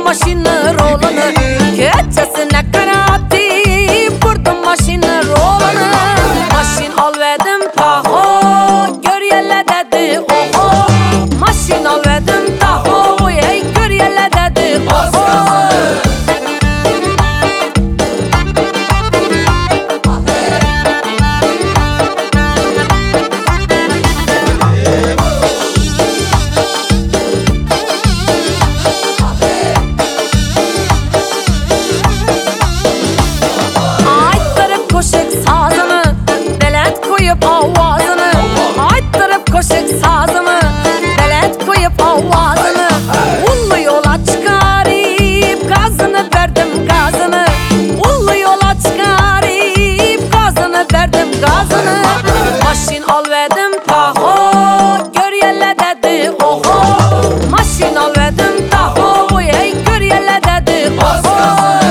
maşını rolunu, gecesine karati vurdum maşını rolunu. Maşin al verdim taho, gör yelle dedi oho. Maşin al verdim taho, ey gör yelle dedi oho. Koşuk sazımı, belet koyup avazını. Ayttırıp koşuk sazımı, belet koyup avazını. Ullu yola çıkarıp gazını verdim gazını. Ullu yola çıkarıp gazını verdim gazını. Maşin al verdim taho, gör yelle dedi oho. Maşin al verdim taho, ey gör yelle dedi oho.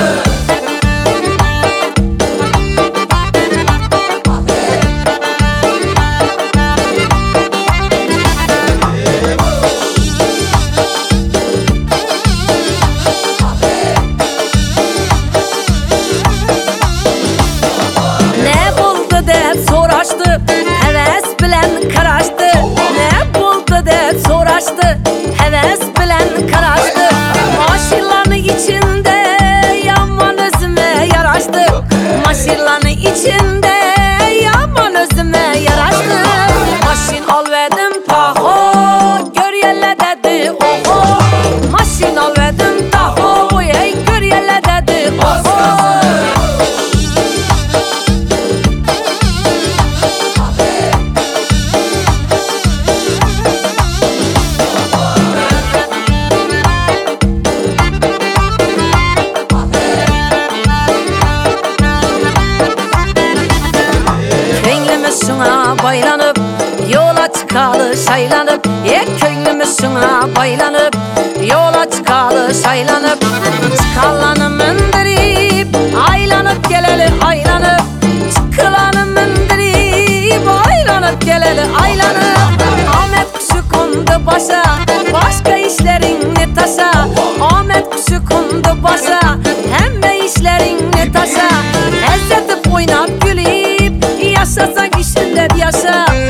Soraştı, heves bilen karaştı. Ne buldu dep soraştı, heves bilen karaştı. Maşinlarını içinde yaman özüme yaraştı. Maşinlarını içinde yaman özüme yaraştı. Maşin al verdim taho, gör yelle dedi oho. Maşin al verdim taho, ey gör yelle dedi oho. Şuna baylanıp yola çıkalı şaylanıp, könlümüz şuna baylanıp yola çıkalı şaylanıp. Çıkalanı mındirip aylanıp geleli aylanıp. Çıkılanı mındirip aylanıp geleli aylanıp. Ahmet kuşu kondu başa, başka işlerin taşa. Ahmet kuşu kondu başa, hemme işlerin taşa. Ezzetip oynap gülüp yaşasak işinde yaşa.